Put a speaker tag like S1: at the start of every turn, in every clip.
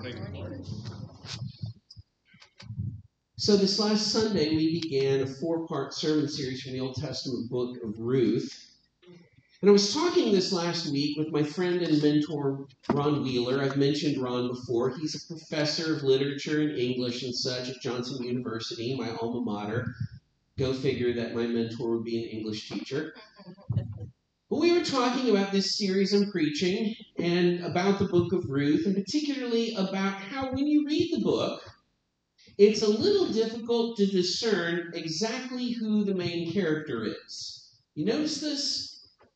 S1: So this last Sunday, we began a 4-part sermon series from the Old Testament book of Ruth. And I was talking this last week with my friend and mentor, Ron Wheeler. I've mentioned Ron before. He's a professor of literature and English and such at Johnson University, my alma mater. Go figure that my mentor would be an English teacher. But we were talking about this series I'm preaching and about the book of Ruth, and particularly about how when you read the book, it's a little difficult to discern exactly who the main character is. You notice this?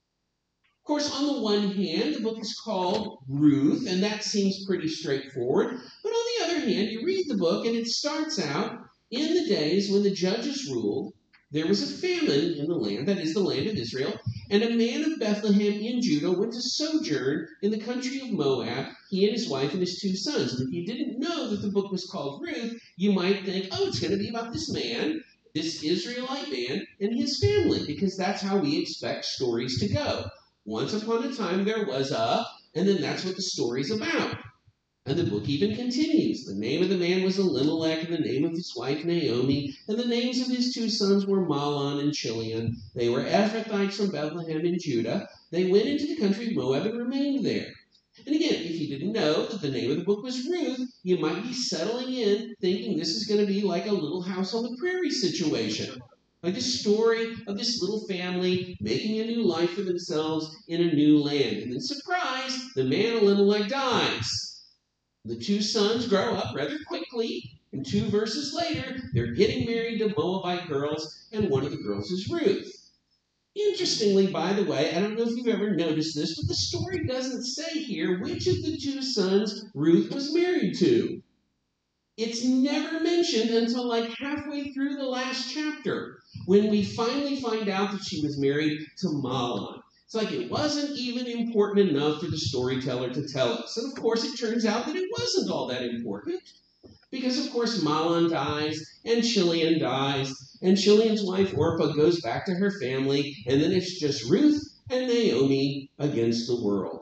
S1: Of course, on the one hand, the book is called Ruth, and that seems pretty straightforward. But on the other hand, you read the book, and it starts out, in the days when the judges ruled, there was a famine in the land, that is the land of Israel, and a man of Bethlehem in Judah went to sojourn in the country of Moab, he and his wife and his 2 sons. And if you didn't know that the book was called Ruth, you might think, oh, it's going to be about this man, this Israelite man, and his family, because that's how we expect stories to go. Once upon a time there was a, and then that's what the story's about. And the book even continues. The name of the man was Elimelech, and the name of his wife Naomi, and the names of his 2 sons were Mahlon and Chilion. They were Ephrathites from Bethlehem in Judah. They went into the country of Moab and remained there. And again, if you didn't know that the name of the book was Ruth, you might be settling in thinking this is going to be like a Little House on the Prairie situation. Like a story of this little family making a new life for themselves in a new land. And then surprise, the man Elimelech dies. The 2 sons grow up rather quickly, and 2 verses later, they're getting married to Moabite girls, and one of the girls is Ruth. Interestingly, by the way, I don't know if you've ever noticed this, but the story doesn't say here which of the 2 sons Ruth was married to. It's never mentioned until like halfway through the last chapter, when we finally find out that she was married to Mahlon. It's like it wasn't even important enough for the storyteller to tell us. And of course, it turns out that it wasn't all that important. Because, of course, Mahlon dies, and Chilion dies, and Chilion's wife Orpah goes back to her family, and then it's just Ruth and Naomi against the world.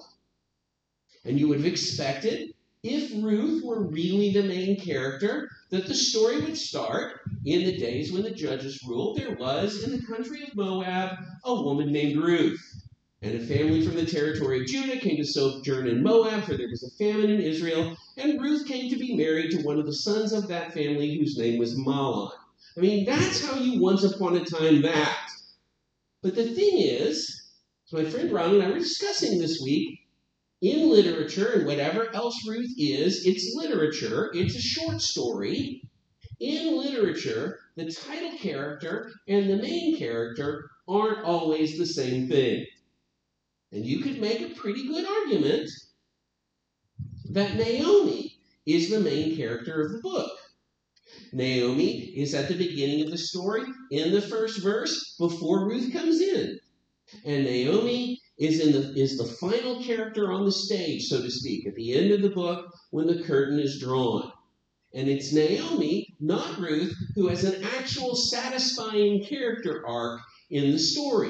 S1: And you would have expected, if Ruth were really the main character, that the story would start in the days when the judges ruled. There was, in the country of Moab, a woman named Ruth. And a family from the territory of Judah came to sojourn in Moab, for there was a famine in Israel. And Ruth came to be married to one of the sons of that family, whose name was Mahlon. I mean, that's how you once upon a time that. But the thing is, as my friend Ron and I were discussing this week, in literature, and whatever else Ruth is, it's literature, it's a short story. In literature, the title character and the main character aren't always the same thing. And you could make a pretty good argument that Naomi is the main character of the book. Naomi is at the beginning of the story, in the first verse, before Ruth comes in. And Naomi is the final character on the stage, so to speak, at the end of the book when the curtain is drawn. And it's Naomi, not Ruth, who has an actual satisfying character arc in the story.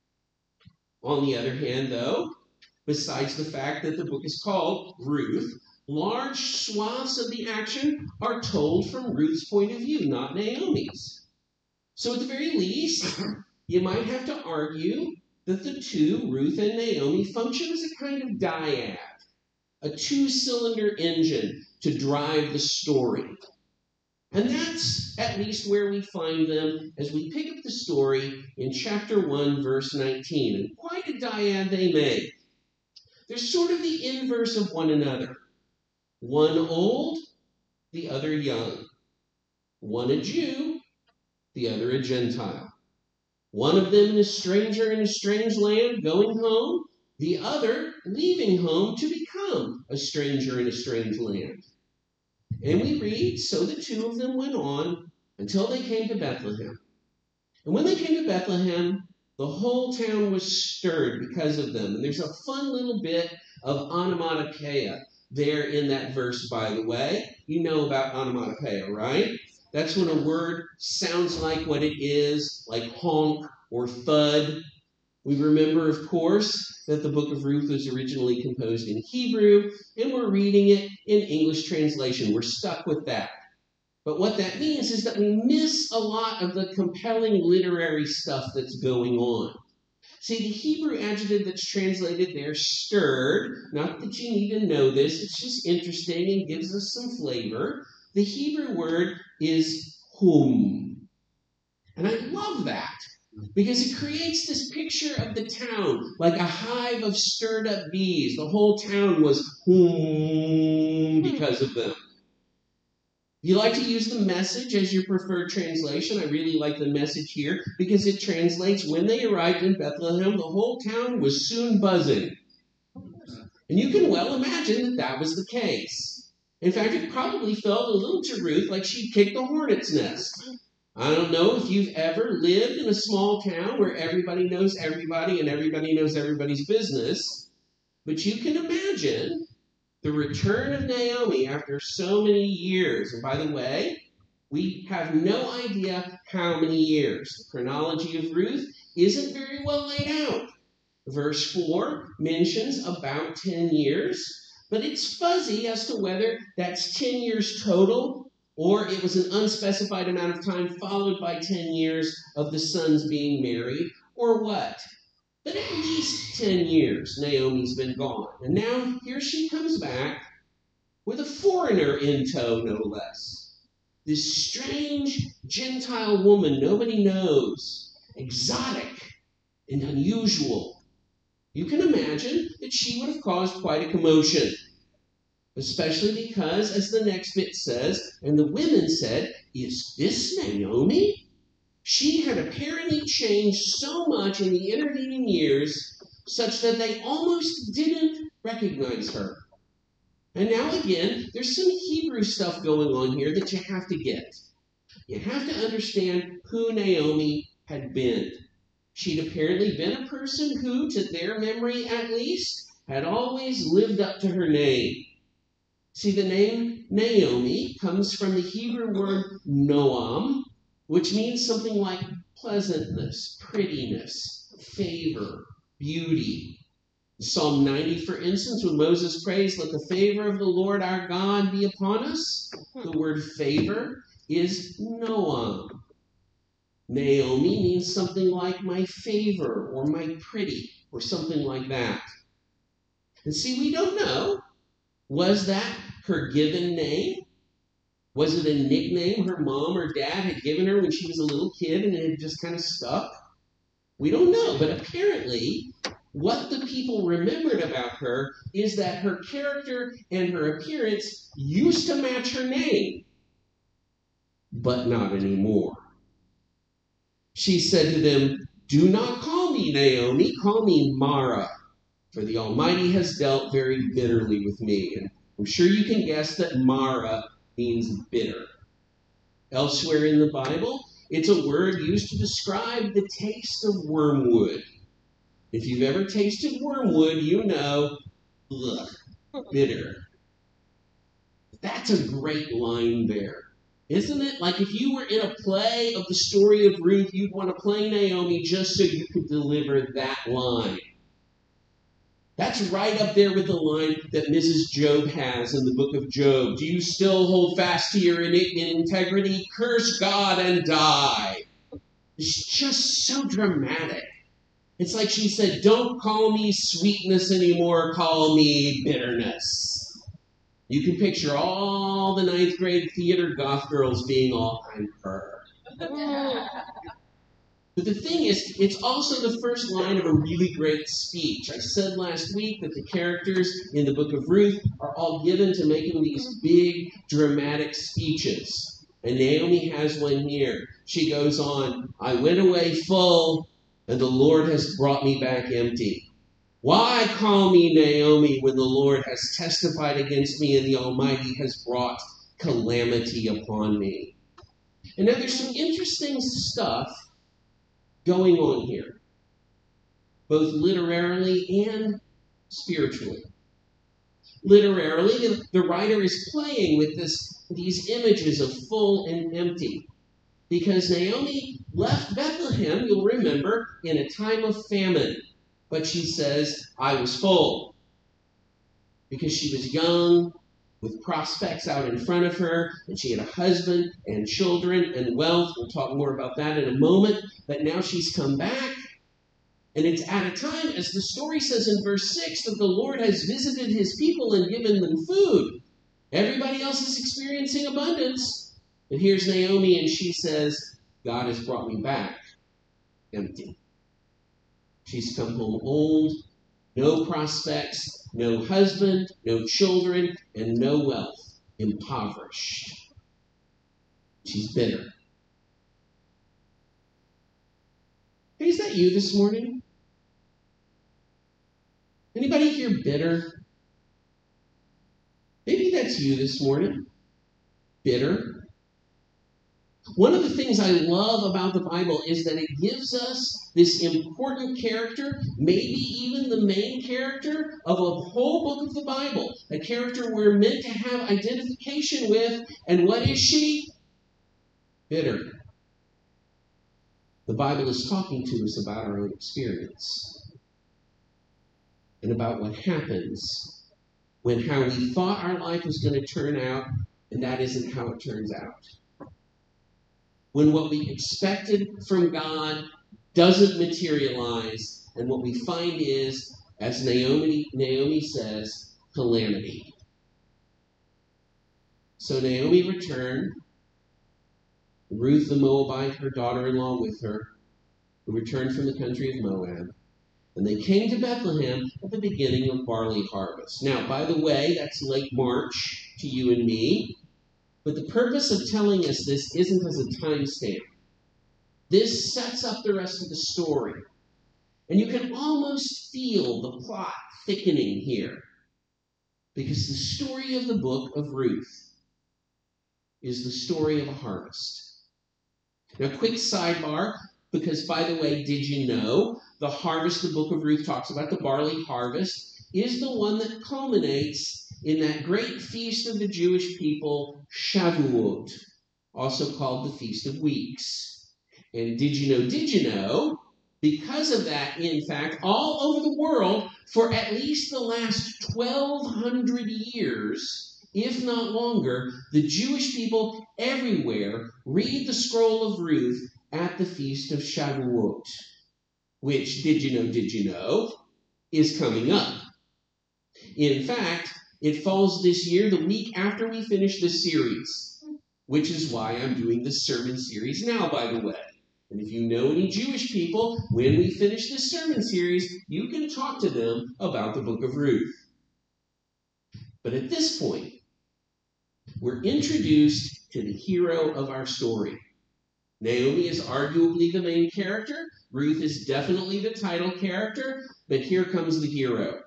S1: On the other hand, though, besides the fact that the book is called Ruth, large swaths of the action are told from Ruth's point of view, not Naomi's. So at the very least, you might have to argue that the 2, Ruth and Naomi, function as a kind of dyad, a 2-cylinder engine to drive the story. And that's at least where we find them as we pick up the story in chapter 1, verse 19. And quite a dyad they make. They're sort of the inverse of one another. One old, the other young. One a Jew, the other a Gentile. One of them a stranger in a strange land going home, the other leaving home to become a stranger in a strange land. And we read, so the 2 of them went on until they came to Bethlehem. And when they came to Bethlehem, the whole town was stirred because of them. And there's a fun little bit of onomatopoeia there in that verse, by the way. You know about onomatopoeia, right? That's when a word sounds like what it is, like honk or thud. We remember, of course, that the book of Ruth was originally composed in Hebrew, and we're reading it in English translation. We're stuck with that. But what that means is that we miss a lot of the compelling literary stuff that's going on. See, the Hebrew adjective that's translated there, stirred, not that you need to know this, it's just interesting and gives us some flavor. The Hebrew word is hum. And I love that because it creates this picture of the town like a hive of stirred up bees. The whole town was hum because of them. If you like to use the Message as your preferred translation, I really like the Message here because it translates, when they arrived in Bethlehem, the whole town was soon buzzing. And you can well imagine that that was the case. In fact, it probably felt a little to Ruth like she'd kicked a hornet's nest. I don't know if you've ever lived in a small town where everybody knows everybody and everybody knows everybody's business, but you can imagine the return of Naomi after so many years. And by the way, we have no idea how many years. The chronology of Ruth isn't very well laid out. Verse 4 mentions about 10 years, but it's fuzzy as to whether that's 10 years total or it was an unspecified amount of time followed by 10 years of the sons being married, or what. But at least 10 years Naomi's been gone. And now here she comes back with a foreigner in tow, no less. This strange Gentile woman nobody knows, exotic and unusual. You can imagine that she would have caused quite a commotion. Especially because, as the next bit says, and the women said, "Is this Naomi?" She had apparently changed so much in the intervening years, such that they almost didn't recognize her. And now again, there's some Hebrew stuff going on here that you have to get. You have to understand who Naomi had been. She'd apparently been a person who, to their memory at least, had always lived up to her name. See, the name Naomi comes from the Hebrew word noam, which means something like pleasantness, prettiness, favor, beauty. Psalm 90, for instance, when Moses prays, "Let the favor of the Lord our God be upon us," the word favor is noam. Naomi means something like my favor or my pretty or something like that. And see, we don't know. Was that her given name? Was it a nickname her mom or dad had given her when she was a little kid and it had just kind of stuck? We don't know, but apparently what the people remembered about her is that her character and her appearance used to match her name, but not anymore. She said to them, "Do not call me Naomi, call me Mara, for the Almighty has dealt very bitterly with me." And I'm sure you can guess that Mara means bitter. Elsewhere in the Bible, it's a word used to describe the taste of wormwood. If you've ever tasted wormwood, you know, ugh, bitter. That's a great line there. Isn't it? Like if you were in a play of the story of Ruth, you'd want to play Naomi just so you could deliver that line. That's right up there with the line that Mrs. Job has in the book of Job. "Do you still hold fast to your integrity? Curse God and die." It's just so dramatic. It's like she said, "Don't call me sweetness anymore, call me bitterness." You can picture all the 9th grade theater goth girls being all, "I'm her." But the thing is, it's also the first line of a really great speech. I said last week that the characters in the book of Ruth are all given to making these big, dramatic speeches. And Naomi has one here. She goes on, "I went away full, and the Lord has brought me back empty. Why call me Naomi when the Lord has testified against me and the Almighty has brought calamity upon me?" And now there's some interesting stuff going on here, both literarily and spiritually. Literarily, the writer is playing with these images of full and empty. because Naomi left Bethlehem, you'll remember, in a time of famine. But she says, I was full. Because she was young, with prospects out in front of her, and she had a husband and children and wealth. We'll talk more about that in a moment. But now she's come back, and it's at a time, as the story says in verse 6, that the Lord has visited his people and given them food. Everybody else is experiencing abundance. But here's Naomi, and she says, God has brought me back empty. She's come home old, no prospects, no husband, no children, and no wealth, impoverished. She's bitter. Hey, is that you this morning? Anybody here bitter? Maybe that's you this morning. Bitter. One of the things I love about the Bible is that it gives us this important character, maybe even the main character of a whole book of the Bible, a character we're meant to have identification with. And what is she? Bitter. The Bible is talking to us about our own experience and about what happens when how we thought our life was going to turn out, and that isn't how it turns out. When what we expected from God doesn't materialize, and what we find is, as Naomi says, calamity. So Naomi returned, Ruth the Moabite, her daughter-in-law, with her, who returned from the country of Moab. And they came to Bethlehem at the beginning of barley harvest. Now, by the way, that's late March to you and me. But the purpose of telling us this isn't as a timestamp. This sets up the rest of the story. And you can almost feel the plot thickening here. Because the story of the book of Ruth is the story of a harvest. Now, quick sidebar, because by the way, did you know the harvest the book of Ruth talks about, the barley harvest, is the one that culminates in that great feast of the Jewish people, Shavuot, also called the Feast of Weeks. And did you know, because of that, in fact, all over the world, for at least the last 1,200 years, if not longer, the Jewish people everywhere read the scroll of Ruth at the Feast of Shavuot, which, did you know, is coming up. In fact, it falls this year the week after we finish this series, which is why I'm doing this sermon series now, by the way. And if you know any Jewish people, when we finish this sermon series, you can talk to them about the book of Ruth. But at this point, we're introduced to the hero of our story. Naomi is arguably the main character. Ruth is definitely the title character. But here comes the hero.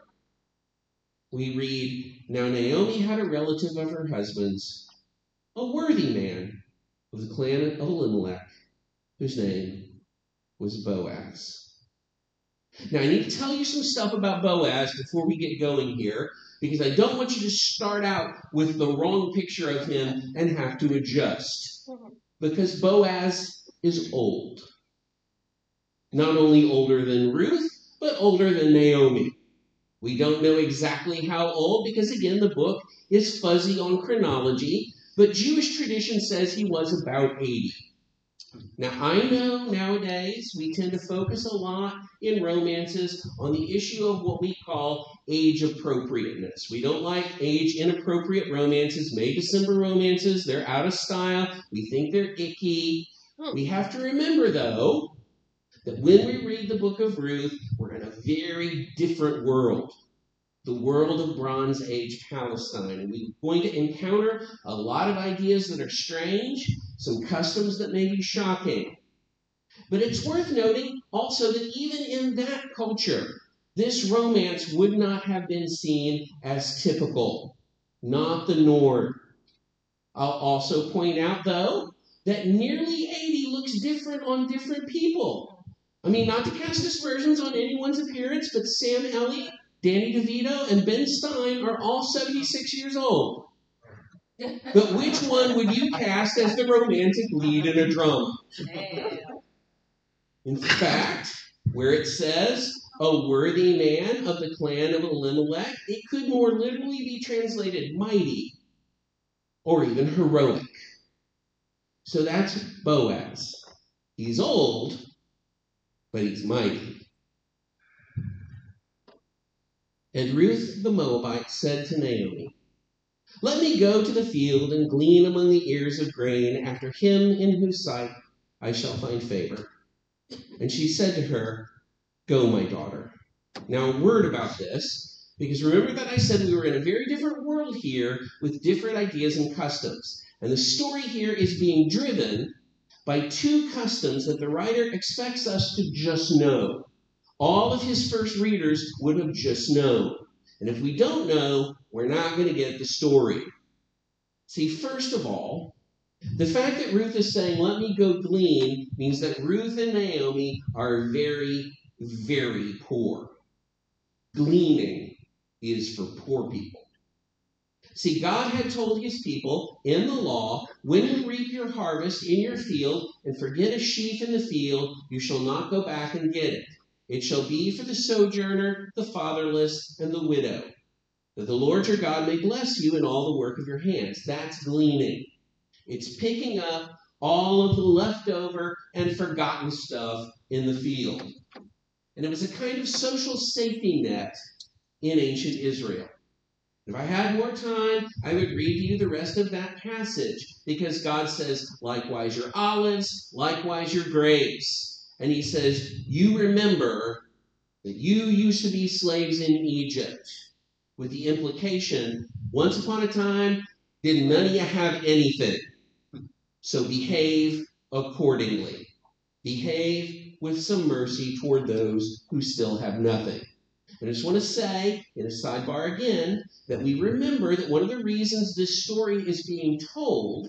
S1: We read, now Naomi had a relative of her husband's, a worthy man of the clan of Elimelech, whose name was Boaz. Now I need to tell you some stuff about Boaz before we get going here, because I don't want you to start out with the wrong picture of him and have to adjust. Because Boaz is old. Not only older than Ruth, but older than Naomi. We don't know exactly how old because, again, the book is fuzzy on chronology, but Jewish tradition says he was about 80. Now, I know nowadays we tend to focus a lot in romances on the issue of what we call age appropriateness. We don't like age inappropriate romances, May December romances. They're out of style. We think they're icky. We have to remember, though, that when we read the book of Ruth, we're in a very different world. The world of Bronze Age Palestine. And we're going to encounter a lot of ideas that are strange, some customs that may be shocking. But it's worth noting also that even in that culture, this romance would not have been seen as typical, not the norm. I'll also point out, though, that nearly 80 looks different on different people. I mean, not to cast aspersions on anyone's appearance, but Sam Elliott, Danny DeVito, and Ben Stein are all 76 years old. But which one would you cast as the romantic lead in a drama? In fact, where it says, a worthy man of the clan of Elimelech, it could more literally be translated mighty or even heroic. So that's Boaz. He's old, but he's mighty. And Ruth the Moabite said to Naomi, let me go to the field and glean among the ears of grain after him in whose sight I shall find favor. And she said to her, go, my daughter. Now, a word about this, because remember that I said we were in a very different world here with different ideas and customs. And the story here is being driven by two customs that the writer expects us to just know. All of his first readers would have just known. And if we don't know, we're not going to get the story. See, first of all, the fact that Ruth is saying, let me go glean, means that Ruth and Naomi are very, very poor. Gleaning is for poor people. See, God had told his people in the law, when you reap your harvest in your field and forget a sheaf in the field, you shall not go back and get it. It shall be for the sojourner, the fatherless, and the widow, that the Lord your God may bless you in all the work of your hands. That's gleaning. It's picking up all of the leftover and forgotten stuff in the field. And it was a kind of social safety net in ancient Israel. If I had more time, I would read to you the rest of that passage, because God says, likewise your olives, likewise your grapes. And he says, you remember that you used to be slaves in Egypt, with the implication, once upon a time, did none of you have anything? So behave accordingly. Behave with some mercy toward those who still have nothing. And I just want to say, in a sidebar again, that we remember that one of the reasons this story is being told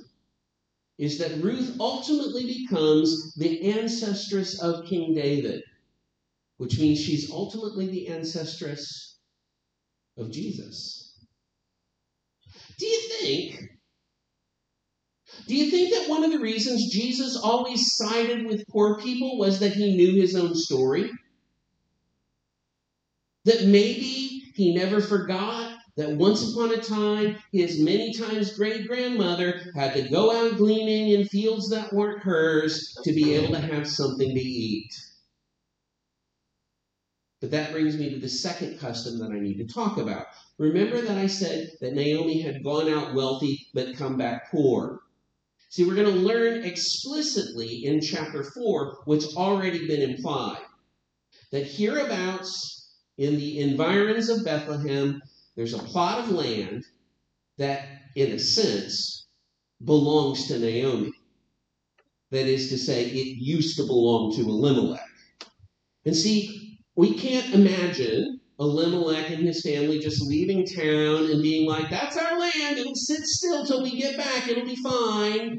S1: is that Ruth ultimately becomes the ancestress of King David, which means she's ultimately the ancestress of Jesus. Do you think that one of the reasons Jesus always sided with poor people was that he knew his own story? That maybe he never forgot that once upon a time, his many times great-grandmother had to go out gleaning in fields that weren't hers to be able to have something to eat. But that brings me to the second custom that I need to talk about. Remember that I said that Naomi had gone out wealthy but come back poor. See, we're going to learn explicitly in chapter 4 what's already been implied. That hereabouts in the environs of Bethlehem, there's a plot of land that, in a sense, belongs to Naomi. That is to say, it used to belong to Elimelech. And see, we can't imagine Elimelech and his family just leaving town and being like, that's our land, it'll sit still till we get back, it'll be fine.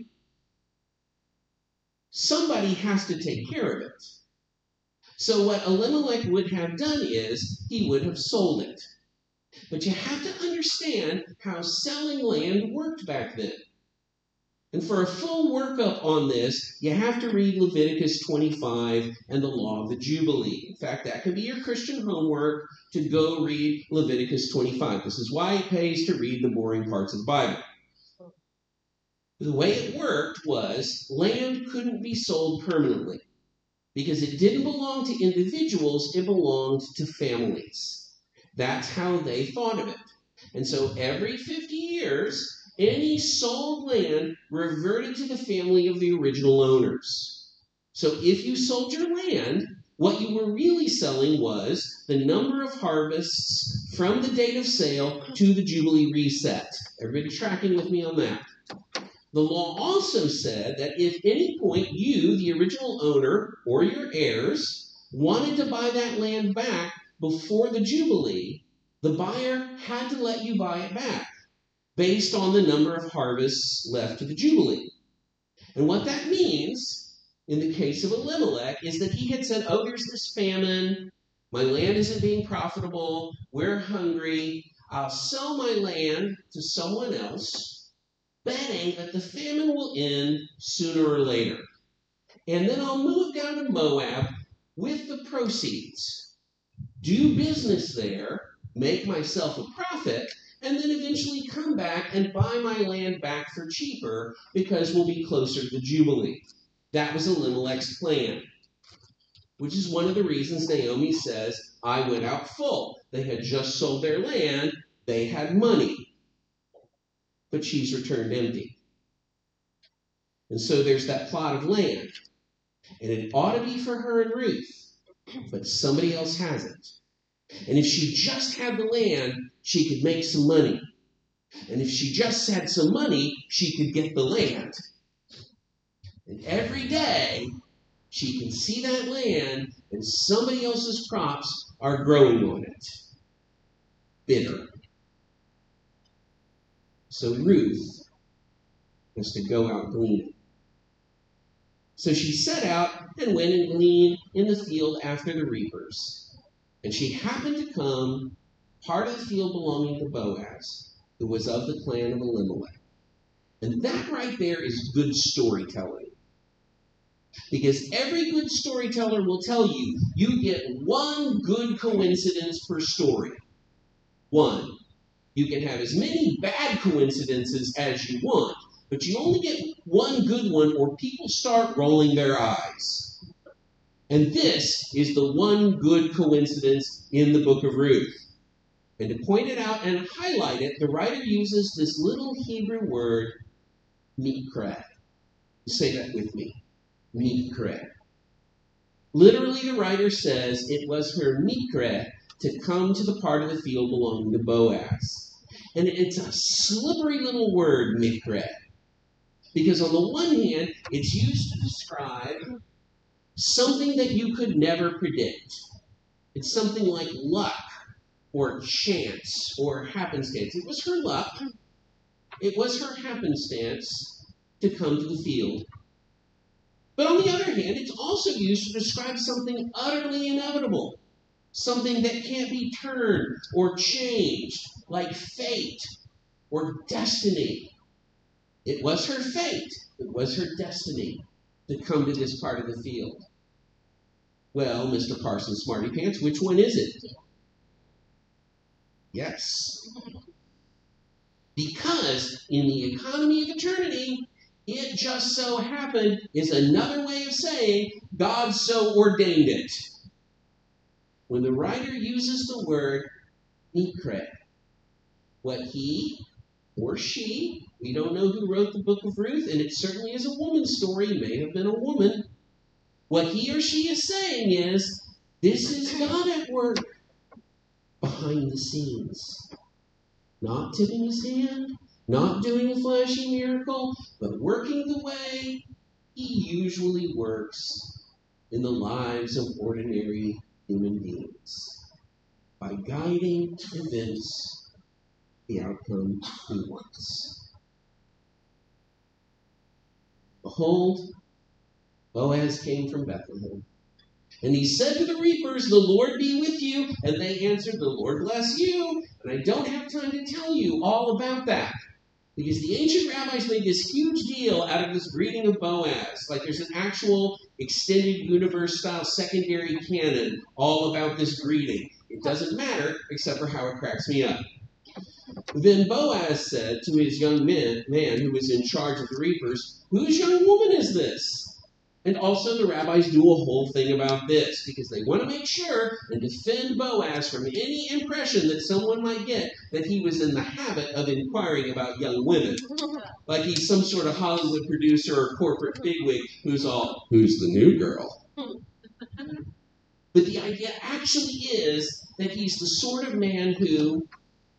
S1: Somebody has to take care of it. So what Elimelech would have done is, he would have sold it. But you have to understand how selling land worked back then. And for a full workup on this, you have to read Leviticus 25 and the Law of the Jubilee. In fact, that can be your Christian homework to go read Leviticus 25. This is why it pays to read the boring parts of the Bible. The way it worked was land couldn't be sold permanently because it didn't belong to individuals, it belonged to families. That's how they thought of it. And so every 50 years, any sold land reverted to the family of the original owners. So if you sold your land, what you were really selling was the number of harvests from the date of sale to the Jubilee reset. Everybody tracking with me on that? The law also said that if at any point you, the original owner, or your heirs, wanted to buy that land back before the Jubilee, the buyer had to let you buy it back based on the number of harvests left to the Jubilee. And what that means, in the case of Elimelech, is that he had said, oh, there's this famine, my land isn't being profitable, we're hungry, I'll sell my land to someone else, betting that the famine will end sooner or later. And then I'll move down to Moab with the proceeds, do business there, make myself a profit, and then eventually come back and buy my land back for cheaper because we'll be closer to the Jubilee. That was Elimelech's plan, which is one of the reasons Naomi says, I went out full. They had just sold their land. They had money. But she's returned empty. And so there's that plot of land. And it ought to be for her and Ruth. But somebody else has it. And if she just had the land, she could make some money. And if she just had some money, she could get the land. And every day, she can see that land, and somebody else's crops are growing on it. Bitter. So Ruth was to go out gleaning. So she set out and went and gleaned in the field after the reapers. And she happened to come part of the field belonging to Boaz, who was of the clan of Elimelech. And that right there is good storytelling. Because every good storyteller will tell you, you get one good coincidence per story. One. You can have as many bad coincidences as you want, but you only get one good one or people start rolling their eyes. And this is the one good coincidence in the book of Ruth. And to point it out and highlight it, the writer uses this little Hebrew word, mikra. Say that with me. Mikra. Literally, the writer says it was her mikra to come to the part of the field belonging to Boaz. And it's a slippery little word, mikra. Because on the one hand, it's used to describe something that you could never predict. It's something like luck or chance or happenstance. It was her luck. It was her happenstance to come to the field. But on the other hand, it's also used to describe something utterly inevitable. Something that can't be turned or changed, like fate or destiny. It was her fate. It was her destiny to come to this part of the field. Well, Mr. Parsons Smarty Pants, which one is it? Yes. Because in the economy of eternity, it just so happened is another way of saying God so ordained it. When the writer uses the word mikra, what he or she, we don't know who wrote the book of Ruth, and it certainly is a woman's story, may have been a woman. What he or she is saying is, this is God at work behind the scenes. Not tipping his hand, not doing a flashy miracle, but working the way he usually works in the lives of ordinary human beings. By guiding events the outcome he wants. Behold, Boaz came from Bethlehem. And he said to the reapers, the Lord be with you. And they answered, the Lord bless you. And I don't have time to tell you all about that. Because the ancient rabbis made this huge deal out of this greeting of Boaz. Like there's an actual extended universe-style secondary canon all about this greeting. It doesn't matter, except for how it cracks me up. Then Boaz said to his young man who was in charge of the reapers, whose young woman is this? And also the rabbis do a whole thing about this because they want to make sure and defend Boaz from any impression that someone might get that he was in the habit of inquiring about young women. Like he's some sort of Hollywood producer or corporate bigwig who's the new girl? But the idea actually is that he's the sort of man who,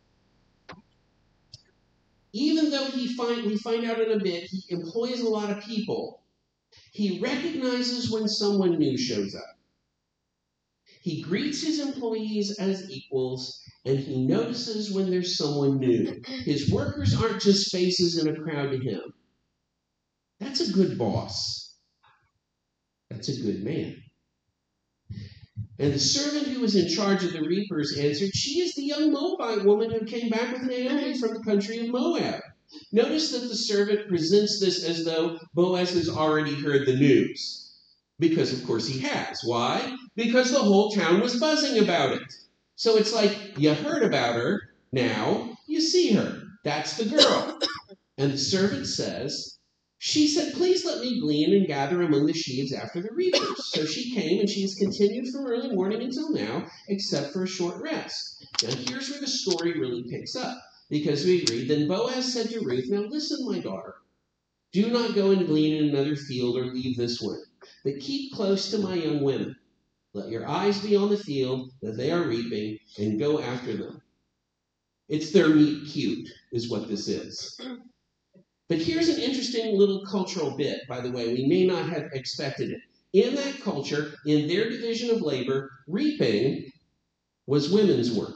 S1: even though we find out in a bit, he employs a lot of people, he recognizes when someone new shows up. He greets his employees as equals, and he notices when there's someone new. His workers aren't just faces in a crowd to him. That's a good boss. That's a good man. And the servant who was in charge of the reapers answered, she is the young Moabite woman who came back with Naomi from the country of Moab. Notice that the servant presents this as though Boaz has already heard the news. Because, of course, he has. Why? Because the whole town was buzzing about it. So it's like, you heard about her, now you see her. That's the girl. And the servant says, she said, please let me glean and gather among the sheaves after the reapers. So she came, and she has continued from early morning until now, except for a short rest. Now here's where the story really picks up. Because we read, then Boaz said to Ruth, now listen, my daughter. Do not go and glean in another field or leave this one, but keep close to my young women. Let your eyes be on the field that they are reaping, and go after them. It's their meet cute, is what this is. But here's an interesting little cultural bit, by the way. We may not have expected it. In that culture, in their division of labor, reaping was women's work.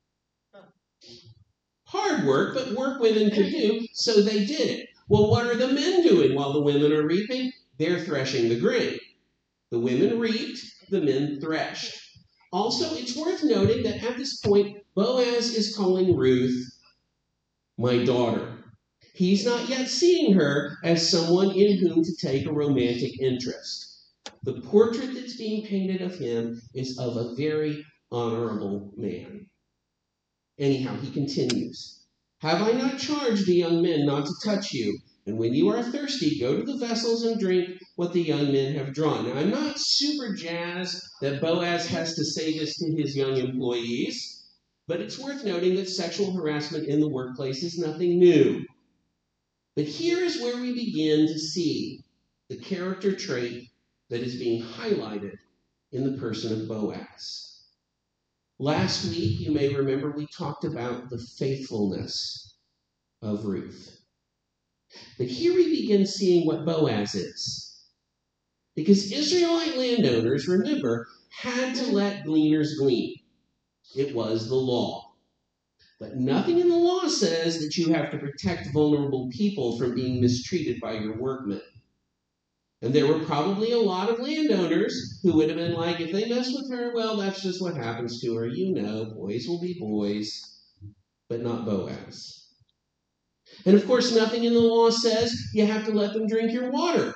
S1: Hard work, but work women could do, so they did it. Well, what are the men doing while the women are reaping? They're threshing the grain. The women reaped, the men threshed. Also, it's worth noting that at this point, Boaz is calling Ruth my daughter. He's not yet seeing her as someone in whom to take a romantic interest. The portrait that's being painted of him is of a very honorable man. Anyhow, he continues. Have I not charged the young men not to touch you? And when you are thirsty, go to the vessels and drink what the young men have drawn. Now, I'm not super jazzed that Boaz has to say this to his young employees, but it's worth noting that sexual harassment in the workplace is nothing new. But here is where we begin to see the character trait that is being highlighted in the person of Boaz. Last week, you may remember, we talked about the faithfulness of Ruth. But here we begin seeing what Boaz is. Because Israelite landowners, remember, had to let gleaners glean. It was the law. But nothing in the law says that you have to protect vulnerable people from being mistreated by your workmen. And there were probably a lot of landowners who would have been like, if they mess with her, well, that's just what happens to her. You know, boys will be boys, but not Boaz. And of course, nothing in the law says you have to let them drink your water.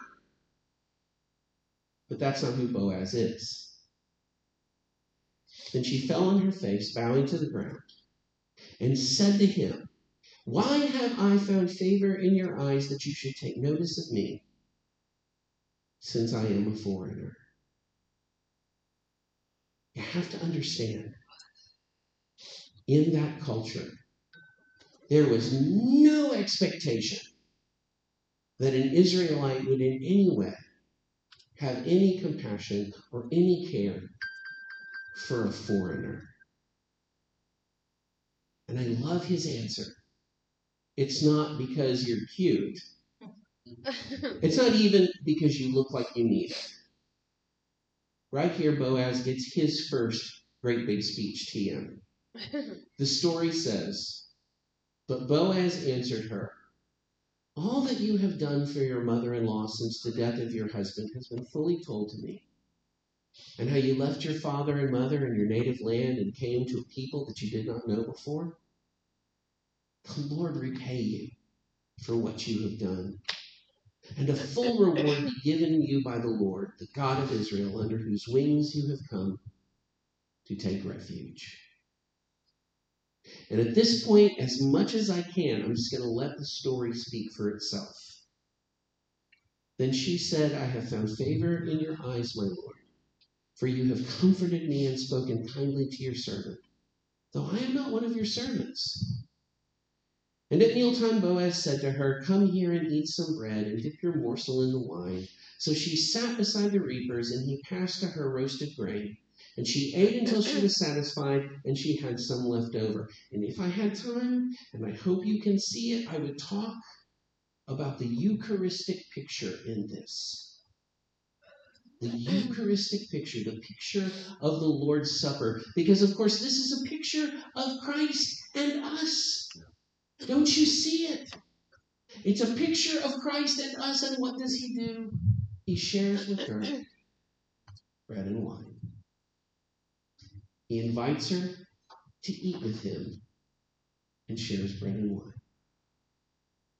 S1: But that's not who Boaz is. Then she fell on her face, bowing to the ground, and said to him, why have I found favor in your eyes that you should take notice of me, since I am a foreigner? You have to understand, in that culture, there was no expectation that an Israelite would in any way have any compassion or any care for a foreigner. And I love his answer. It's not because you're cute. It's not even because you look like you need it. Right here, Boaz gets his first great big speech to him. The story says, but Boaz answered her, all that you have done for your mother-in-law since the death of your husband has been fully told to me. And how you left your father and mother and your native land and came to a people that you did not know before. The Lord repay you for what you have done. And a full reward be given you by the Lord, the God of Israel, under whose wings you have come to take refuge. And at this point, as much as I can, I'm just going to let the story speak for itself. Then she said, I have found favor in your eyes, my Lord, for you have comforted me and spoken kindly to your servant, though I am not one of your servants. And at mealtime Boaz said to her, come here and eat some bread and dip your morsel in the wine. So she sat beside the reapers, and he passed to her roasted grain. And she ate until she was satisfied, and she had some left over. And if I had time, and I hope you can see it, I would talk about the Eucharistic picture in this. The Eucharistic picture, the picture of the Lord's Supper. Because, of course, this is a picture of Christ and us. Don't you see it? It's a picture of Christ and us, and what does he do? He shares with her bread and wine. He invites her to eat with him and shares bread and wine.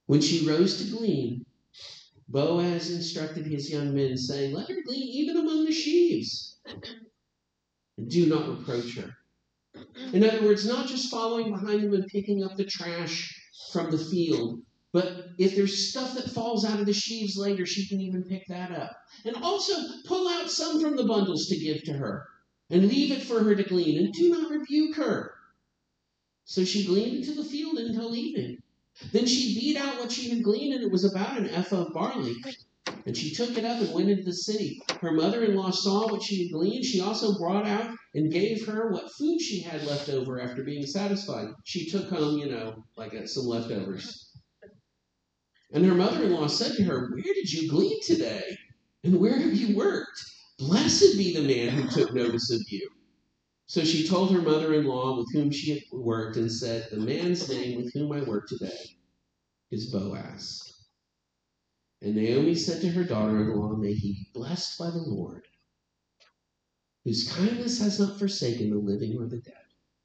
S1: When she rose to glean, Boaz instructed his young men, saying, "Let her glean even among the sheaves, and do not reproach her." In other words, not just following behind them and picking up the trash from the field, but if there's stuff that falls out of the sheaves later, she can even pick that up. And also pull out some from the bundles to give to her, and leave it for her to glean, and do not rebuke her. So she gleaned into the field until evening. Then she beat out what she had gleaned, and it was about an ephah of barley. And she took it up and went into the city. Her mother-in-law saw what she had gleaned. She also brought out and gave her what food she had left over after being satisfied. She took home, some leftovers. And her mother-in-law said to her, "Where did you glean today? And where have you worked? Blessed be the man who took notice of you." So she told her mother-in-law with whom she had worked and said, "The man's name with whom I work today is Boaz." And Naomi said to her daughter-in-law, "May he be blessed by the Lord, whose kindness has not forsaken the living or the dead."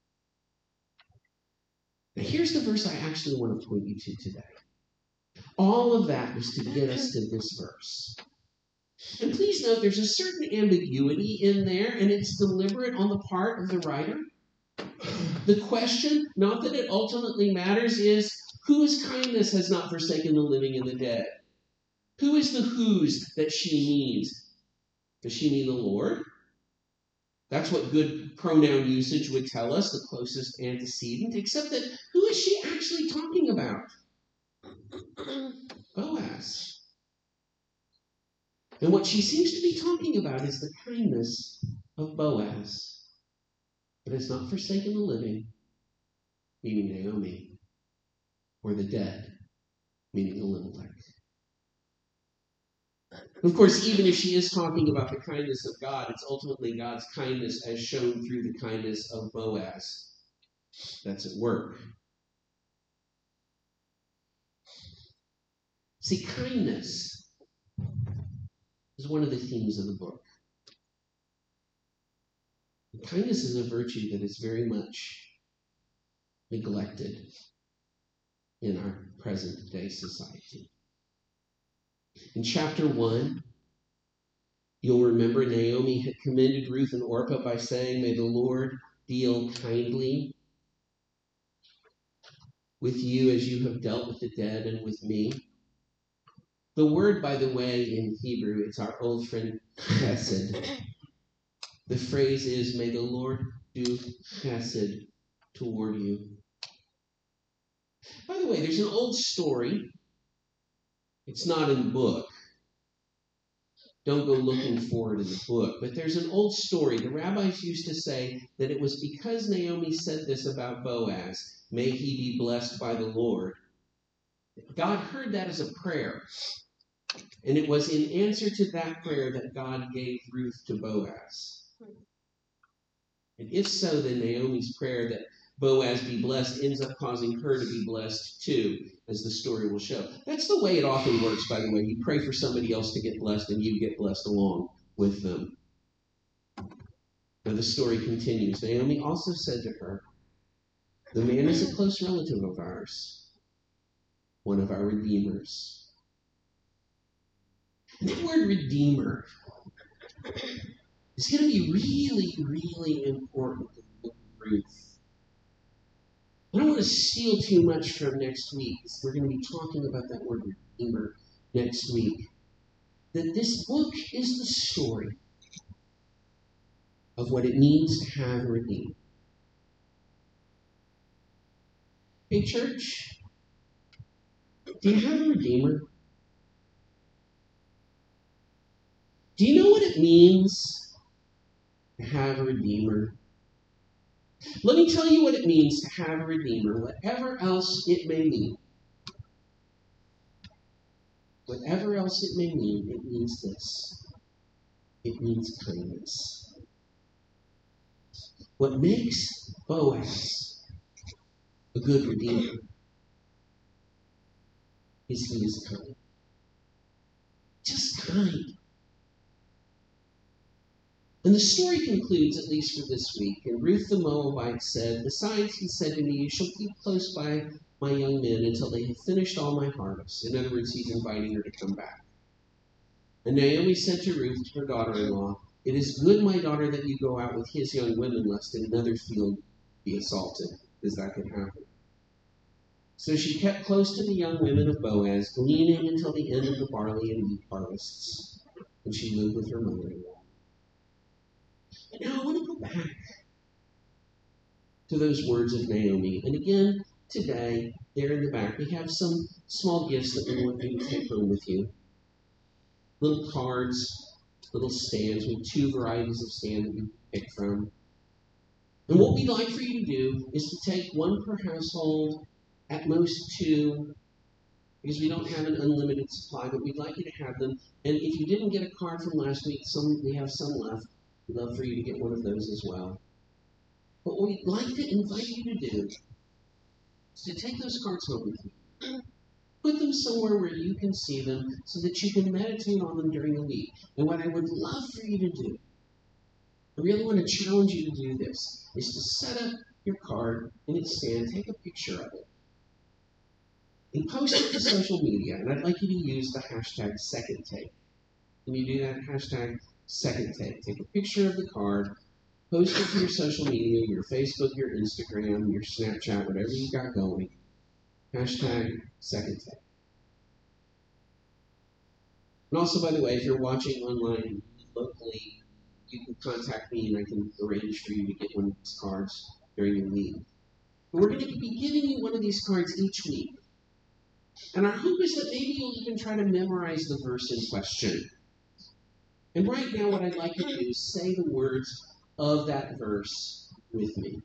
S1: Now here's the verse I actually want to point you to today. All of that was to get us to this verse. And please note there's a certain ambiguity in there, and it's deliberate on the part of the writer. The question, not that it ultimately matters, is whose kindness has not forsaken the living and the dead? Who is the whose that she means? Does she mean the Lord? That's what good pronoun usage would tell us, the closest antecedent, except that who is she actually talking about? Boaz. And what she seems to be talking about is the kindness of Boaz. But has not forsaken the living, meaning Naomi, or the dead, meaning Elimelech. Of course, even if she is talking about the kindness of God, it's ultimately God's kindness as shown through the kindness of Boaz that's at work. See, kindness is one of the themes of the book. And kindness is a virtue that is very much neglected in our present-day society. In chapter 1, you'll remember Naomi had commended Ruth and Orpah by saying, "May the Lord deal kindly with you as you have dealt with the dead and with me." The word, by the way, in Hebrew, it's our old friend chesed. The phrase is, "May the Lord do chesed toward you." By the way, there's an old story. It's not in the book. Don't go looking for it in the book. But there's an old story. The rabbis used to say that it was because Naomi said this about Boaz, "May he be blessed by the Lord." God heard that as a prayer. And it was in answer to that prayer that God gave Ruth to Boaz. And if so, then Naomi's prayer that Boaz be blessed ends up causing her to be blessed too, as the story will show. That's the way it often works, by the way. You pray for somebody else to get blessed, and you get blessed along with them. Now the story continues. Naomi also said to her, "The man is a close relative of ours, one of our redeemers." And that word redeemer is going to be really, really important in the book of Ruth. I don't want to steal too much from next week. We're going to be talking about that word redeemer next week. That this book is the story of what it means to have a redeemer. Hey, church, do you have a redeemer? Do you know what it means to have a redeemer? Let me tell you what it means to have a redeemer, whatever else it may mean. Whatever else it may mean, it means this. It means kindness. What makes Boaz a good redeemer is he is kind. Just kind. And the story concludes, at least for this week. And Ruth the Moabite said, "Besides, he said to me, you shall keep close by my young men until they have finished all my harvest. In other words, he's inviting her to come back. And Naomi said to Ruth, her daughter-in-law, "It is good, my daughter, that you go out with his young women, lest in another field be assaulted," as that could happen. So she kept close to the young women of Boaz, gleaning until the end of the barley and wheat harvests. And she lived with her mother-in-law. And now I want to go back to those words of Naomi. And again, today, there in the back, we have some small gifts that we want you to take home with you. Little cards, little stands. We have 2 varieties of stand that you can pick from. And what we'd like for you to do is to take 1 per household, at most 2, because we don't have an unlimited supply, but we'd like you to have them. And if you didn't get a card from last week, we have some left. We'd love for you to get one of those as well. But what we'd like to invite you to do is to take those cards home with you. Put them somewhere where you can see them so that you can meditate on them during the week. And what I would love for you to do, I really want to challenge you to do this, is to set up your card in its stand, take a picture of it, and post it to social media. And I'd like you to use the hashtag #SecondTake. Can you do that? Hashtag #SecondTake. Take a picture of the card, post it to your social media, your Facebook, your Instagram, your Snapchat, whatever you got going. Hashtag #SecondTake. And also, by the way, if you're watching online locally, you can contact me and I can arrange for you to get one of these cards during the week. But we're going to be giving you one of these cards each week. And our hope is that maybe you'll even try to memorize the verse in question. And right now, what I'd like you to do is say the words of that verse with me.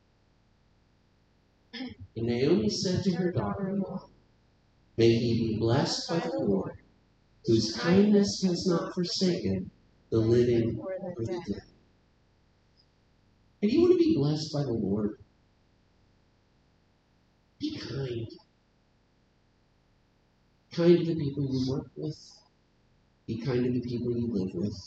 S1: And Naomi said to her daughter-in-law, "May he be blessed by the Lord, whose kindness has not forsaken the living or the dead." And you want to be blessed by the Lord? Be kind. Kind to the people you work with. Be kind to the people you live with.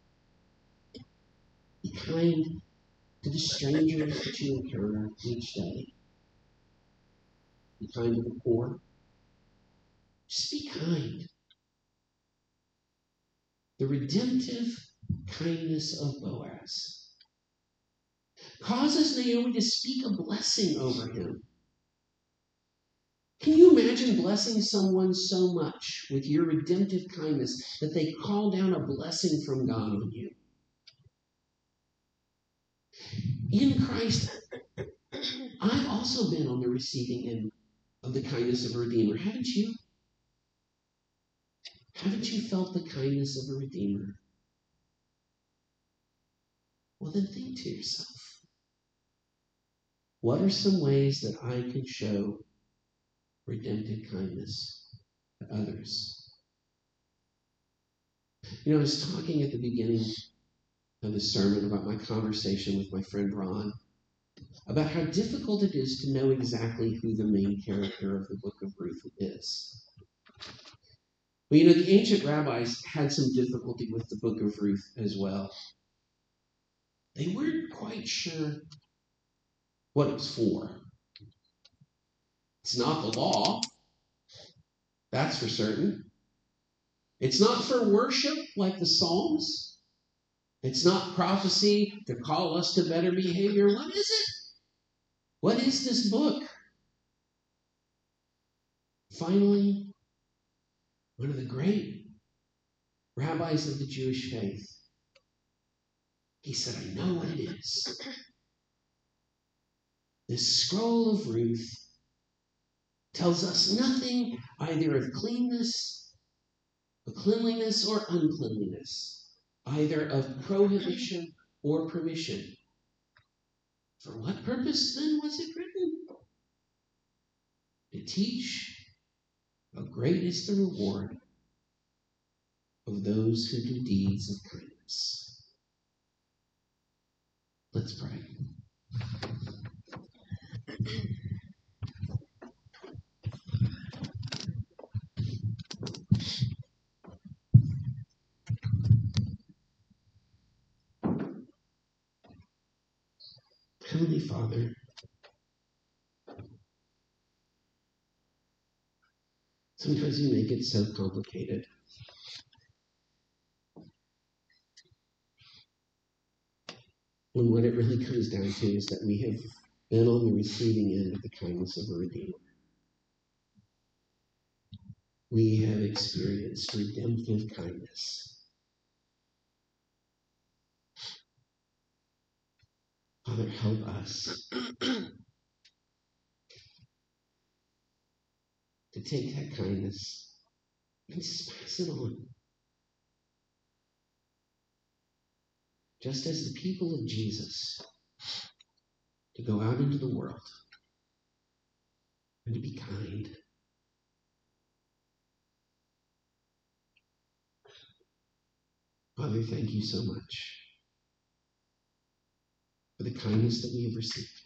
S1: Be kind to the strangers that you encounter each day. Be kind to the poor. Just be kind. The redemptive kindness of Boaz causes Naomi to speak a blessing over him. Can you imagine blessing someone so much with your redemptive kindness that they call down a blessing from God on you? In Christ, I've also been on the receiving end of the kindness of a Redeemer. Haven't you? Haven't you felt the kindness of a Redeemer? Well, then think to yourself, what are some ways that I can show redemptive kindness to others? I was talking at the beginning of the sermon about my conversation with my friend Ron about how difficult it is to know exactly who the main character of the book of Ruth is. Well, the ancient rabbis had some difficulty with the book of Ruth as well. They weren't quite sure what it was for. It's not the law, that's for certain. It's not for worship like the Psalms. It's not prophecy to call us to better behavior. What is it? What is this book? Finally, one of the great rabbis of the Jewish faith, he said, I know what it is. This scroll of Ruth tells us nothing either of cleanness, of cleanliness, or uncleanliness, either of prohibition or permission. For what purpose then was it written? To teach how great is the reward of those who do deeds of kindness. Let's pray. Heavenly Father, Sometimes we make it so complicated. When what it really comes down to is that we have been on the receiving end of the kindness of a Redeemer. We have experienced redemptive kindness. Father, help us to take that kindness and just pass it on. Just as the people of Jesus, to go out into the world and to be kind. Father, thank you so much for the kindness that we have received.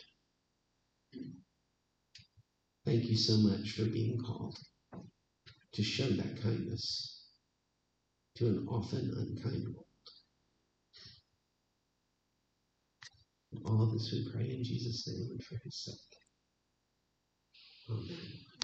S1: Thank you so much for being called to show that kindness to an often unkind world. All of this we pray in Jesus' name and for his sake. Amen.